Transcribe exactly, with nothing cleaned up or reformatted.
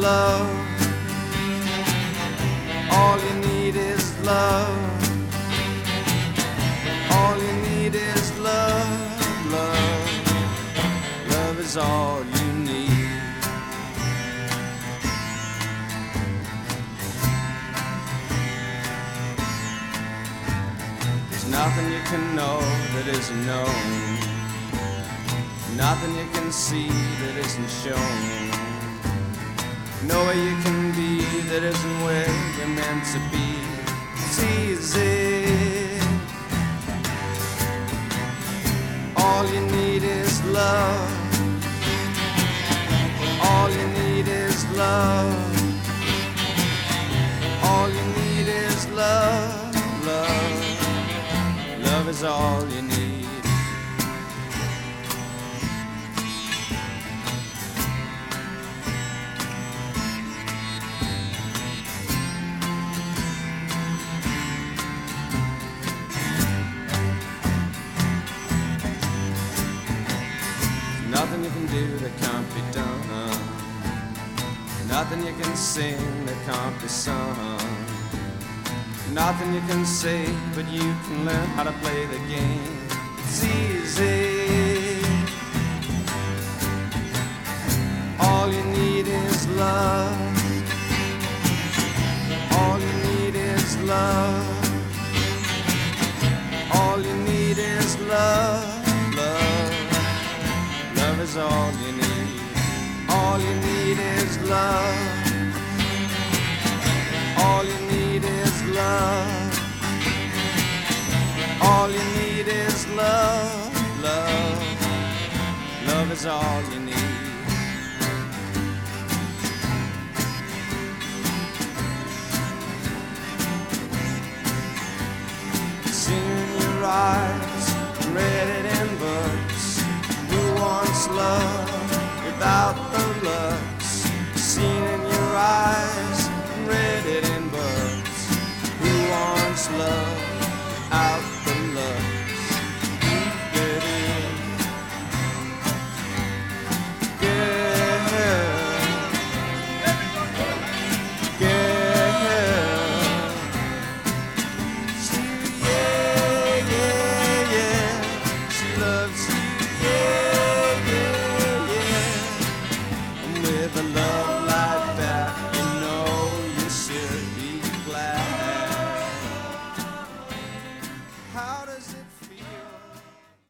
love. All you need is love. All you need is love, love. Love is all you need. There's nothing you can know that isn't known. Nothing you can see that isn't shown. Nowhere you can be that isn't where you're meant to be. It's easy. All you need is love. All you need is love. All you need is love, love. Love is all you need. Nothing you can do that can't be done. Nothing you can sing that can't be sung. Nothing you can say, but you can learn how to play the game. It's easy. All you need is love. All you need is love. All you need is love, love. Love is all you need. All you need is love. All you need is love. All you need is love, love. Love is all you need. Soon you rise